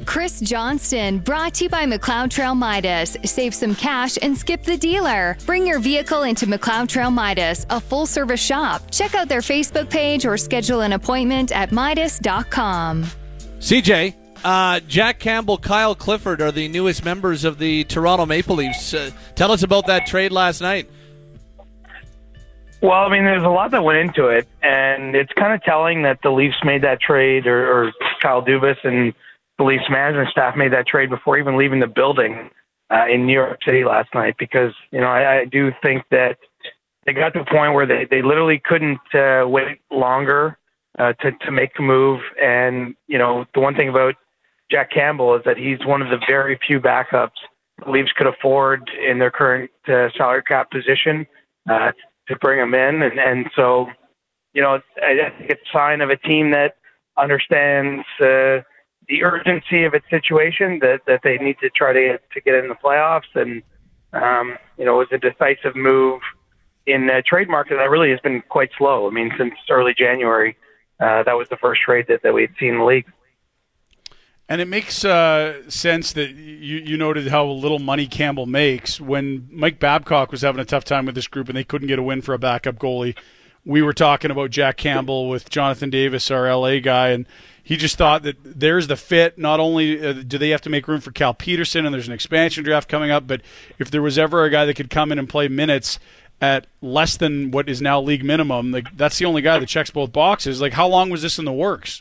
Chris Johnston, brought to you by McLeod Trail Midas. Save some cash and skip the dealer. Bring your vehicle into McLeod Trail Midas, a full-service shop. Check out their Facebook page or schedule an appointment at Midas.com. CJ, Jack Campbell, Kyle Clifford are the newest members of the Toronto Maple Leafs. Tell us about that trade last night. Well, I mean, there's a lot that went into it, and it's kind of telling that the Leafs made that trade, or Kyle Dubas and the Leafs management staff made that trade before even leaving the building in New York City last night, because, you know, I do think that they got to a point where they literally couldn't wait longer to make a move. And, you know, the one thing about Jack Campbell is that he's one of the very few backups the Leafs could afford in their current salary cap position to bring him in. And so, you know, I think it's a sign of a team that understands the urgency of its situation, that they need to try to get in the playoffs. And, you know, it was a decisive move in the trade market that really has been quite slow. I mean, since early January, that was the first trade that we had seen in the league. And it makes sense that you noted how little money Campbell makes. When Mike Babcock was having a tough time with this group and they couldn't get a win for a backup goalie, we were talking about Jack Campbell with Jonathan Davis, our LA guy, and he just thought that there's the fit. Not only do they have to make room for Cal Peterson, and there's an expansion draft coming up, but if there was ever a guy that could come in and play minutes at less than what is now league minimum, like, that's the only guy that checks both boxes. Like, how long was this in the works?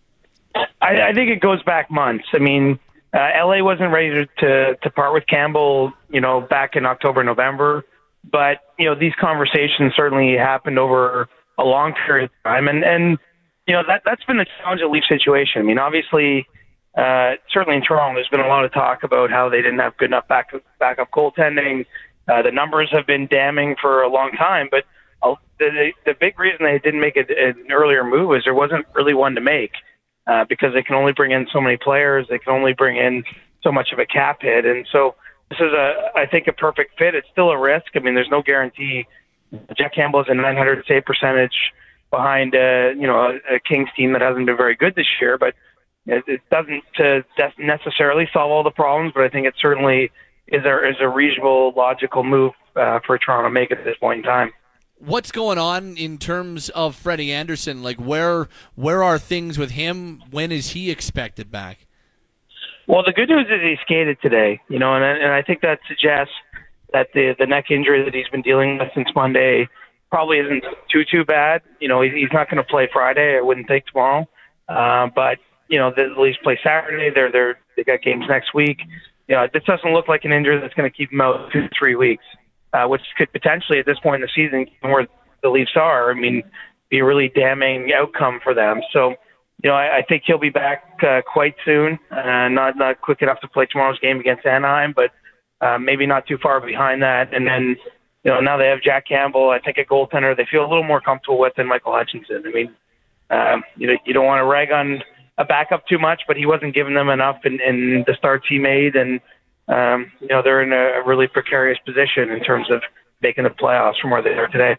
I think it goes back months. I mean, LA wasn't ready to part with Campbell, you know, back in October, November. But, you know, these conversations certainly happened over a long period of time. And you know, that's been the challenge of the Leaf situation. I mean, obviously, certainly in Toronto, there's been a lot of talk about how they didn't have good enough backup goaltending. The numbers have been damning for a long time. But the big reason they didn't make an earlier move is there wasn't really one to make. Because they can only bring in so many players, they can only bring in so much of a cap hit, and so this is I think a perfect fit. It's still a risk. I mean, there's no guarantee. Jack Campbell has a .900 save percentage behind you know, a Kings team that hasn't been very good this year, but it doesn't necessarily solve all the problems. But I think it certainly is a reasonable, logical move for Toronto to make at this point in time. What's going on in terms of Freddie Anderson? Like, where are things with him? When is he expected back? Well, the good news is he skated today, you know, and I think that suggests that the neck injury that he's been dealing with since Monday probably isn't too bad. You know, he's not going to play Friday. I wouldn't think tomorrow. But, you know, the Leafs play Saturday. They got games next week. You know, this doesn't look like an injury that's going to keep him out 2 to 3 weeks. Which could potentially, at this point in the season, where the Leafs are, I mean, be a really damning outcome for them. So, you know, I think he'll be back quite soon. Not quick enough to play tomorrow's game against Anaheim, but maybe not too far behind that. And then, you know, now they have Jack Campbell, I think a goaltender they feel a little more comfortable with than Michael Hutchinson. I mean, you know, you don't want to rag on a backup too much, but he wasn't giving them enough in the starts he made, and you know, they're in a really precarious position in terms of making the playoffs from where they are today.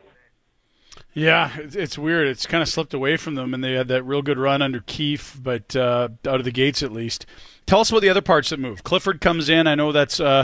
Yeah, it's weird. It's kind of slipped away from them, and they had that real good run under Keefe, but out of the gates at least. Tell us about the other parts that move. Clifford comes in. I know that's the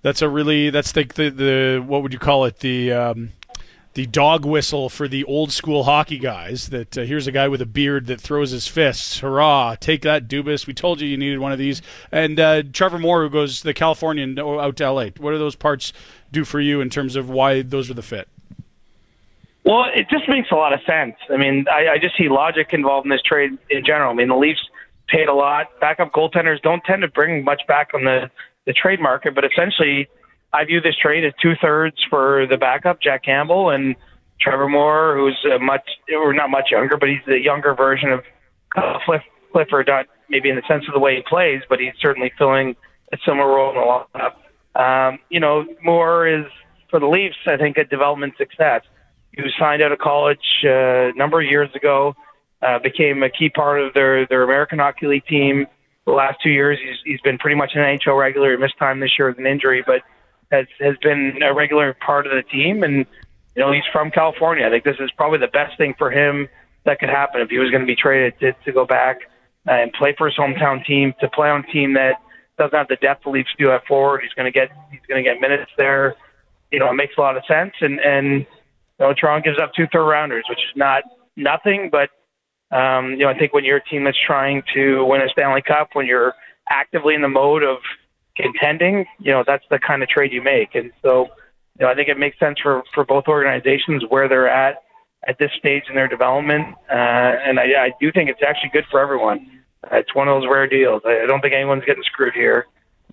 what would you call it, the dog whistle for the old school hockey guys, that here's a guy with a beard that throws his fists. Hurrah, take that, Dubas. We told you needed one of these. And Trevor Moore, who goes the Californian out to LA. What do those parts do for you in terms of why those are the fit? Well, it just makes a lot of sense. I mean, I just see logic involved in this trade in general. I mean, the Leafs paid a lot. Backup goaltenders don't tend to bring much back on the trade market, but essentially I view this trade as 2/3 for the backup, Jack Campbell, and Trevor Moore, who's not much younger, but he's the younger version of Clifford, not maybe in the sense of the way he plays, but he's certainly filling a similar role in the lineup. You know, Moore is, for the Leafs, I think, a development success. He was signed out of college a number of years ago, became a key part of their American Hockey League team. The last 2 years, he's been pretty much an NHL regular. He missed time this year with an injury, but has been a regular part of the team. And, you know, he's from California. I think this is probably the best thing for him that could happen if he was going to be traded to go back and play for his hometown team, to play on a team that doesn't have the depth the Leafs do at forward. He's going to get minutes there. It makes a lot of sense. And Toronto gives up 2 third-rounders, which is not nothing, but I think when you're a team that's trying to win a Stanley Cup, when you're actively in the mode of contending, that's the kind of trade you make. And so, I think it makes sense for both organizations where they're at this stage in their development. And I do think it's actually good for everyone. It's one of those rare deals. I don't think anyone's getting screwed here.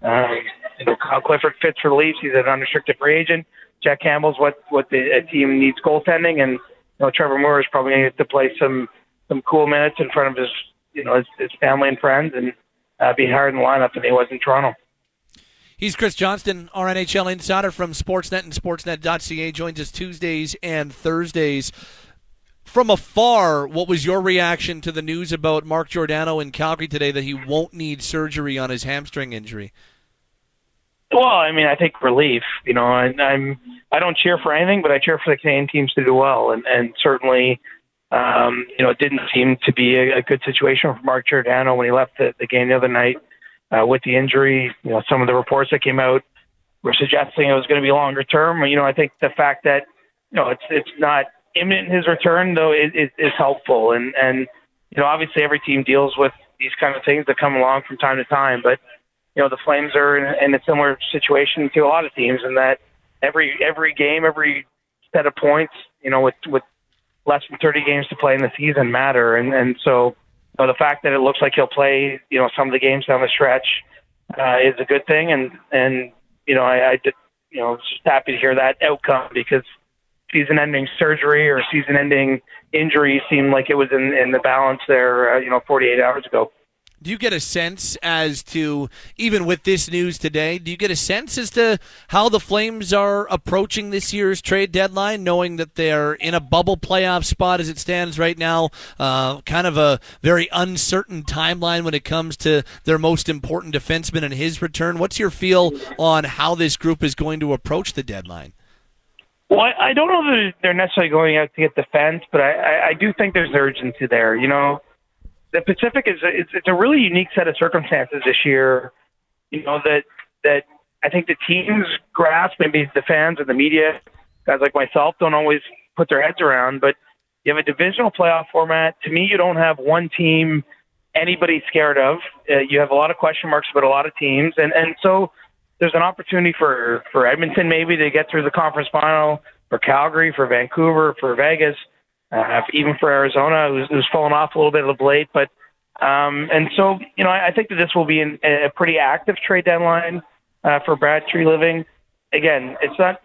Kyle Clifford fits for the Leafs. He's an unrestricted free agent. Jack Campbell's what a team needs goaltending, and Trevor Moore is probably going to get to play some cool minutes in front of his family and friends, and be higher in the lineup than he was in Toronto. He's Chris Johnston, our NHL insider from Sportsnet and Sportsnet.ca. Joins us Tuesdays and Thursdays. From afar, what was your reaction to the news about Mark Giordano in Calgary today that he won't need surgery on his hamstring injury? Well, I think relief. I don't cheer for anything, but I cheer for the Canadian teams to do well, and certainly, it didn't seem to be a good situation for Mark Giordano when he left the game the other night with the injury. Some of the reports that came out were suggesting it was going to be longer term. I think the fact that it's not imminent in his return, though, is helpful, and obviously every team deals with these kind of things that come along from time to time, but the Flames are in a similar situation to a lot of teams in that every game, every set of points, with less than 30 games to play in the season matter. And so the fact that it looks like he'll play, some of the games down the stretch is a good thing. And I was just happy to hear that outcome, because season-ending surgery or season-ending injury seemed like it was in the balance there, 48 hours ago. Do you get a sense as to, even with this news today, do you get a sense as to how the Flames are approaching this year's trade deadline, knowing that they're in a bubble playoff spot as it stands right now, kind of a very uncertain timeline when it comes to their most important defenseman and his return? What's your feel on how this group is going to approach the deadline? Well, I don't know that they're necessarily going out to get defense, but I do think there's urgency there. The Pacific it's a really unique set of circumstances this year, that I think the teams grasp, maybe the fans and the media, guys like myself, don't always put their heads around. But you have a divisional playoff format. To me, you don't have one team anybody's scared of. You have a lot of question marks about a lot of teams. And so there's an opportunity for Edmonton maybe to get through the conference final, for Calgary, for Vancouver, for Vegas, even for Arizona, who's fallen off a little bit of late. But and so, I think that this will be a pretty active trade deadline for Brad Treliving. Again, it's not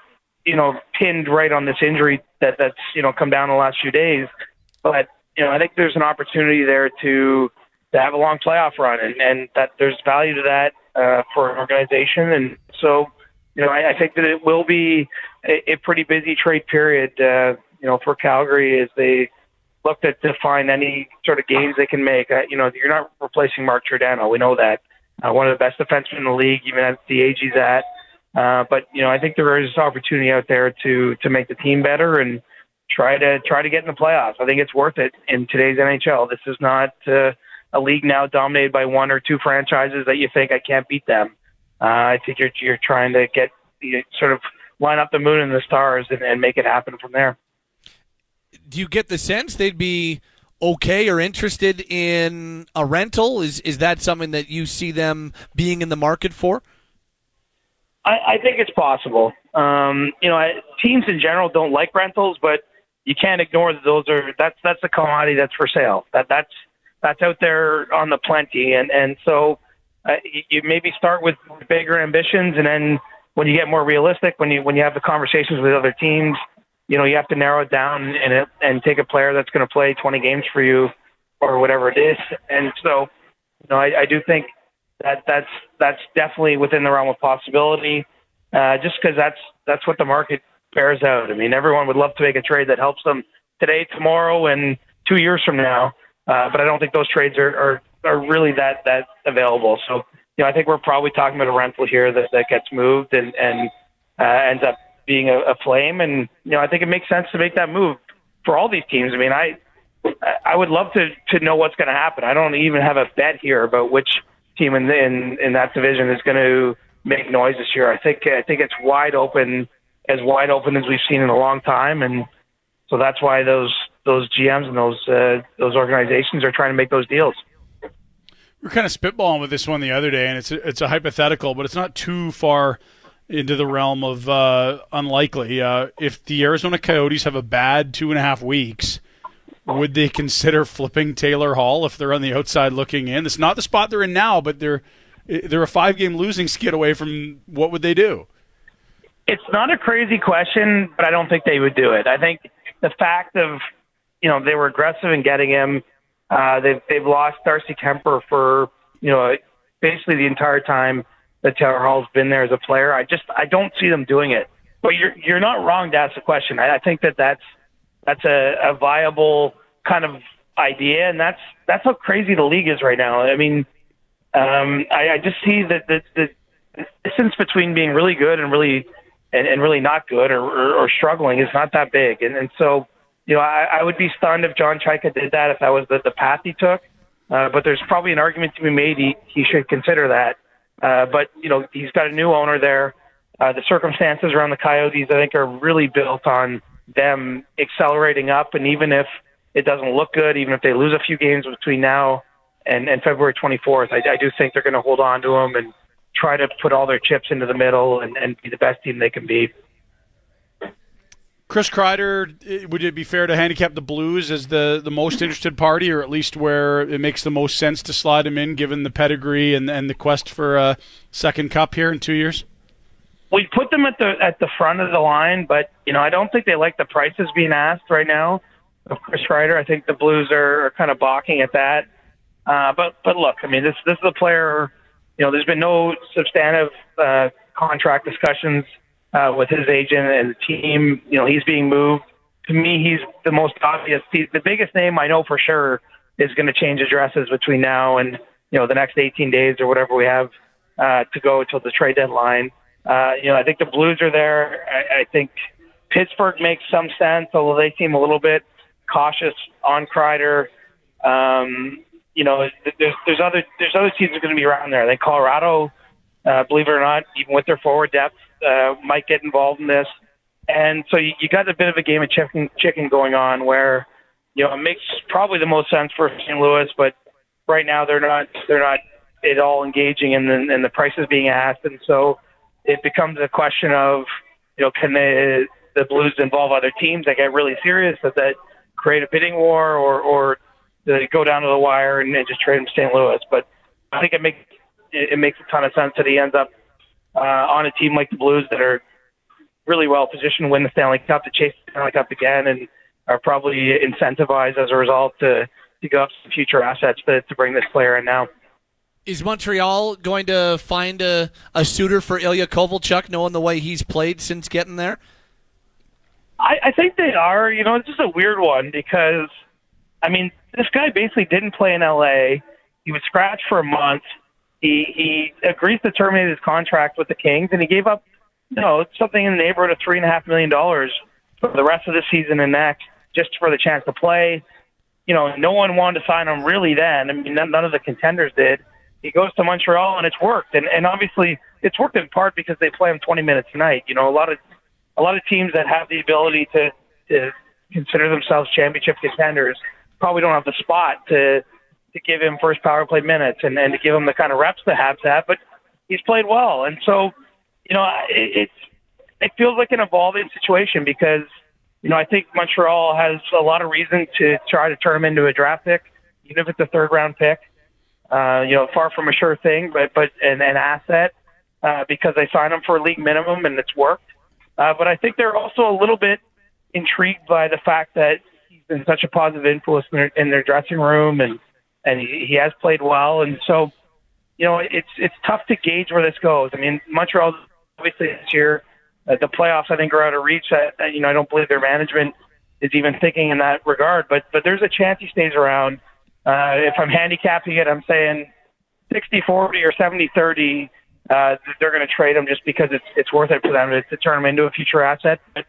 pinned right on this injury that's come down the last few days. But I think there's an opportunity there to have a long playoff run, and that there's value to that for an organization. And so, I think that it will be a pretty busy trade period. For Calgary, as they look to find any sort of gains they can make. You're not replacing Mark Giordano. We know that. One of the best defensemen in the league, even at the age he's at. But I think there is opportunity out there to make the team better and try to get in the playoffs. I think it's worth it in today's NHL. This is not a league now dominated by one or two franchises that you think, I can't beat them. I think you're trying to get sort of line up the moon and the stars and make it happen from there. Do you get the sense they'd be okay or interested in a rental? Is that something that you see them being in the market for? I think it's possible. Teams in general don't like rentals, but you can't ignore that that's a commodity that's for sale. That's out there on the plenty, and so you maybe start with bigger ambitions, and then when you get more realistic, when you have the conversations with other teams, you have to narrow it down and take a player that's going to play 20 games for you or whatever it is. And so, I do think that's definitely within the realm of possibility, just because that's what the market bears out. Everyone would love to make a trade that helps them today, tomorrow, and 2 years from now. But I don't think those trades are really that available. So, I think we're probably talking about a rental here that gets moved and ends up being a Flame. And, I think it makes sense to make that move for all these teams. I would love to know what's going to happen. I don't even have a bet here about which team in that division is going to make noise this year. I think it's wide open as we've seen in a long time, and so that's why those GMs and those organizations are trying to make those deals. We were kind of spitballing with this one the other day, and it's a hypothetical, but it's not too far into the realm of unlikely. If the Arizona Coyotes have a bad 2.5 weeks, would they consider flipping Taylor Hall if they're on the outside looking in? It's not the spot they're in now, but they're a 5-game losing skid away from what would they do? It's not a crazy question, but I don't think they would do it. I think the fact of, they were aggressive in getting him. They've lost Darcy Kemper for, basically the entire time that Taylor Hall's been there as a player. I don't see them doing it. But you're not wrong to ask the question. I think that's a viable kind of idea, and that's how crazy the league is right now. I mean, I just see that the distance between being really good and really not good or struggling is not that big, and so I would be stunned if John Chayka did that, if that was the path he took. But there's probably an argument to be made he should consider that. But he's got a new owner there. The circumstances around the Coyotes, I think, are really built on them accelerating up, and even if it doesn't look good, even if they lose a few games between now and February 24th, I do think they're going to hold on to them and try to put all their chips into the middle and be the best team they can be. Chris Kreider, would it be fair to handicap the Blues as the most interested party, or at least where it makes the most sense to slide him in, given the pedigree and the quest for a second cup here in 2 years? We put them at the front of the line, but I don't think they like the prices being asked right now of Chris Kreider. I think the Blues are kind of balking at that. But look, I mean, this is a player. There's been no substantive contract discussions with his agent and the team. He's being moved. To me, he's the most obvious. The biggest name I know for sure is going to change addresses between now and the next 18 days or whatever we have to go until the trade deadline. I think the Blues are there. I think Pittsburgh makes some sense, although they seem a little bit cautious on Kreider. There's other teams that are going to be around there. I think Colorado, believe it or not, even with their forward depth, might get involved in this. And so you got a bit of a game of chicken going on where, it makes probably the most sense for St. Louis, but right now they're not at all engaging in the prices being asked. And so it becomes a question of, can the Blues involve other teams that get really serious? Does that create a bidding war, or do they go down to the wire and just trade him to St. Louis? But I think it makes a ton of sense that he ends up on a team like the Blues that are really well positioned to win the Stanley Cup, to chase the Stanley Cup again, and are probably incentivized as a result to give up some future assets to bring this player in now. Is Montreal going to find a suitor for Ilya Kovalchuk, knowing the way he's played since getting there? I think they are. It's just a weird one because, I mean, this guy basically didn't play in L.A. He was scratched for a month. He agrees to terminate his contract with the Kings, and he gave up, something in the neighborhood of $3.5 million for the rest of the season and next, just for the chance to play. No one wanted to sign him really then. I mean, none of the contenders did. He goes to Montreal, and it's worked. And obviously, it's worked in part because they play him 20 minutes a night. A lot of teams that have the ability to consider themselves championship contenders probably don't have the spot to give him first power play minutes and to give him the kind of reps the Habs have. But he's played well, and so it feels like an evolving situation because I think Montreal has a lot of reason to try to turn him into a draft pick, even if it's a third-round pick. Far from a sure thing, but an asset because they signed him for a league minimum and it's worked. But I think they're also a little bit intrigued by the fact that he's been such a positive influence in their dressing room and he has played well. And so, it's tough to gauge where this goes. I mean, Montreal, obviously this year, the playoffs, I think, are out of reach. I don't believe their management is even thinking in that regard. But there's a chance he stays around. If I'm handicapping it, I'm saying 60-40 or 70-30. They're going to trade him just because it's worth it for them to turn him into a future asset. But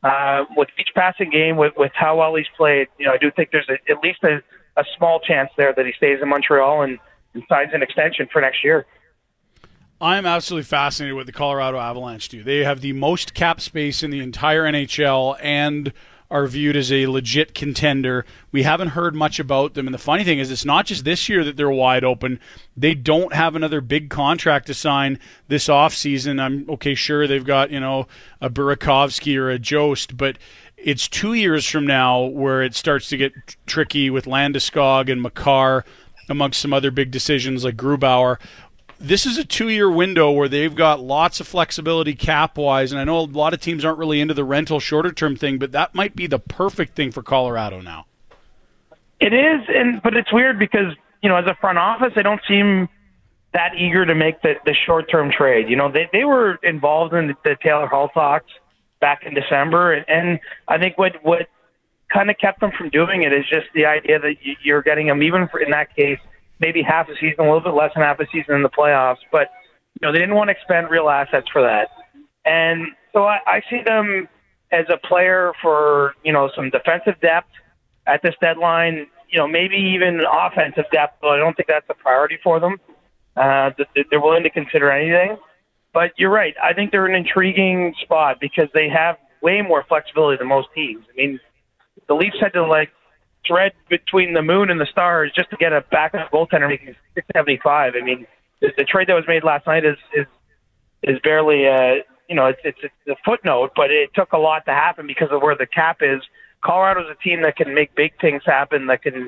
with each passing game, with how well he's played, I do think there's at least a small chance there that he stays in Montreal and signs an extension for next year. I'm absolutely fascinated with the Colorado Avalanche do. They have the most cap space in the entire NHL and are viewed as a legit contender. We haven't heard much about them, and the funny thing is it's not just this year that they're wide open. They don't have another big contract to sign this offseason. I'm sure they've got, a Burakovsky or a Jost, but it's 2 years from now where it starts to get tricky with Landeskog and Makar, amongst some other big decisions like Grubauer. This is a 2-year window where they've got lots of flexibility cap-wise, and I know a lot of teams aren't really into the rental shorter-term thing, but that might be the perfect thing for Colorado now. It is, but it's weird because, as a front office, they don't seem that eager to make the short-term trade. They were involved in the Taylor Hall talks back in December, and I think what kind of kept them from doing it is just the idea that you're getting them, even in that case, maybe half a season, a little bit less than half a season in the playoffs. But, they didn't want to expend real assets for that. And so I see them as a player for, some defensive depth at this deadline, maybe even offensive depth, but I don't think that's a priority for them. They're willing to consider anything. But you're right. I think they're an intriguing spot because they have way more flexibility than most teams. I mean, the Leafs had to, thread between the moon and the stars just to get a backup goaltender making $675. I mean, the trade that was made last night is barely it's a footnote, but it took a lot to happen because of where the cap is. Colorado's a team that can make big things happen, that can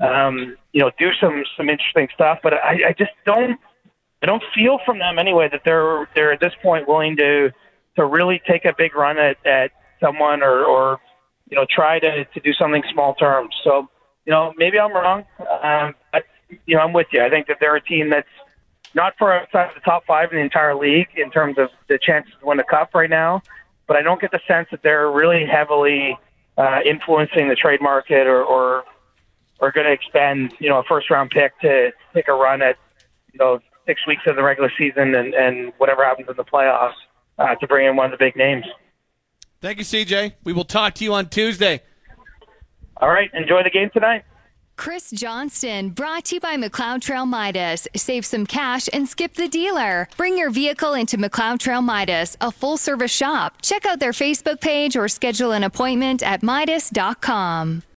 do some interesting stuff. But I just don't feel from them anyway that they're at this point willing to really take a big run at someone or try to do something small term. So, maybe I'm wrong. But, I'm with you. I think that they're a team that's not far outside the top 5 in the entire league in terms of the chances to win the cup right now. But I don't get the sense that they're really heavily influencing the trade market or going to expend, a first-round pick to take a run at, 6 weeks of the regular season and whatever happens in the playoffs to bring in one of the big names. Thank you, CJ. We will talk to you on Tuesday. All right. Enjoy the game tonight. Chris Johnston, brought to you by McLeod Trail Midas. Save some cash and skip the dealer. Bring your vehicle into McLeod Trail Midas, a full-service shop. Check out their Facebook page or schedule an appointment at Midas.com.